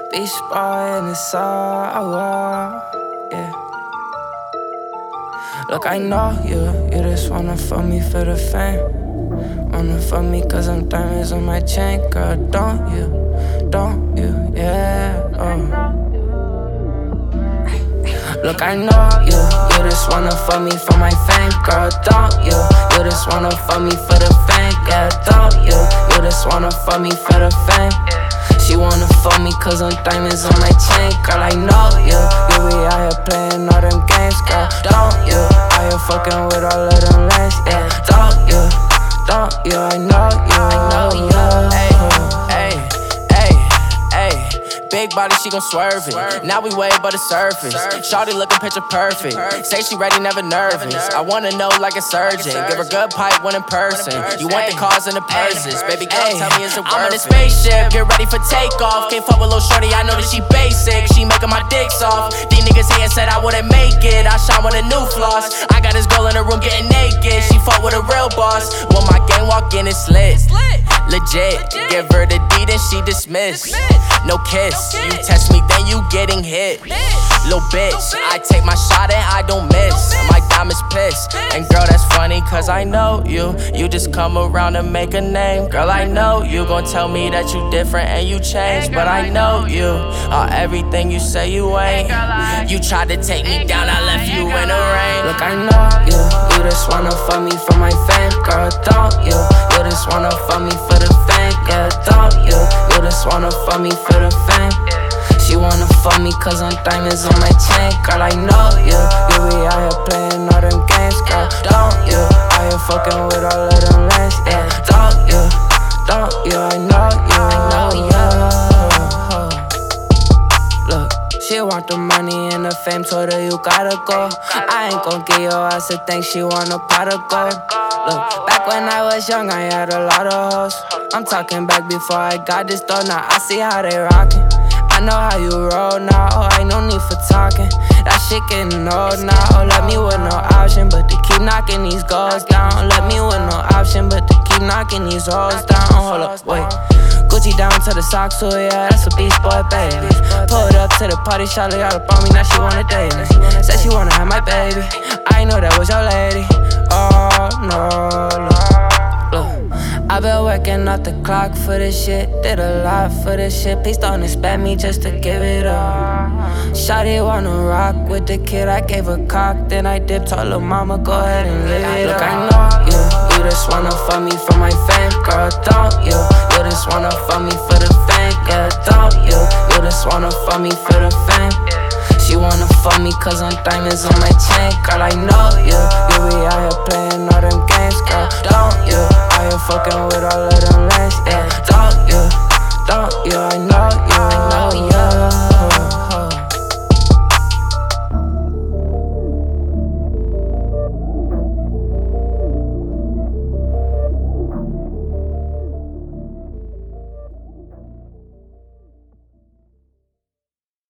Beach boy in the sour, yeah. Look, I know you just wanna fuck me for the fame. Wanna fuck me cause I'm diamonds on my chain. Girl, don't you, yeah, oh. Look, I know you just wanna fuck me for my fame. Girl, don't you just wanna fuck me for the fame. Yeah, don't you just wanna fuck me for the fame. She wanna fuck me cause I'm diamonds on my chain. Girl, I know you be out here playing all them games. Girl, don't you out here fucking with all of them lanes. Yeah, don't you, I know you. Big body, she gon' swerve it. Now we way above the surface. Shawty looking picture perfect. Say she ready, never nervous. I wanna know like a surgeon. Give her good pipe when in person. You want the cars and the purses. Baby girl, tell me is it worth it? I'm in a spaceship, get ready for takeoff. Can't fuck with little shorty, I know that she basic. She making my dick soft. These niggas here said I wouldn't make it. I shine with a new floss. I got this girl in the room getting naked. She fought with a real boss. When my gang walk in, it's lit. Legit, give her the D, then she dismissed. No kiss, you test me, then you getting hit. Little bitch, I take my shot and I don't miss. My diamonds pissed. And girl, that's funny, cause I know you. You just come around to make a name. Girl, I know you gon' tell me that you different and you changed. But I know you are everything you say you ain't. You tried to take me down, I left you in the rain. Look, I know you just wanna fuck me for my fame. Girl, don't you just wanna fuck me for the fame. Yeah, don't you just wanna fuck me for the fame. She wanna fuck me cause I'm diamonds on my chain. Girl, I know you be out here playing all them games. Girl, don't you out here fucking with all of them lanes. Yeah, don't you, I know you. Look, she want the money and the fame, told her you gotta go. I ain't gon' give your ass a thing, she want a pot of gold. Look, back when I was young, I had a lot of hoes. I'm talking back before I got this dough, now I see how they rockin'. I know how you roll now, I ain't no need for talking. That shit getting old now, let me with no option but to keep knocking these goals down. Let me with no option but to keep knocking these hoes down. Hold up, wait. Gucci down to the socks, so yeah, that's a beast boy, baby. Pulled up to the party, shawty all up on me, now she wanna date me. Said she wanna have my baby, I know that was your lady. Oh no, look, I've been working off the clock for this shit. Did a lot for this shit. Please don't expect me just to give it up. Shawty wanna rock with the kid. I gave her cock, then I dipped. Told her mama go ahead and live it up. Look, I know you just wanna fuck me for my fame. Girl, don't you just wanna fuck me for the fame. Yeah, don't you just wanna fuck me for the fame. She wanna fuck me cause I'm diamonds on my chain. Girl, I know you be out here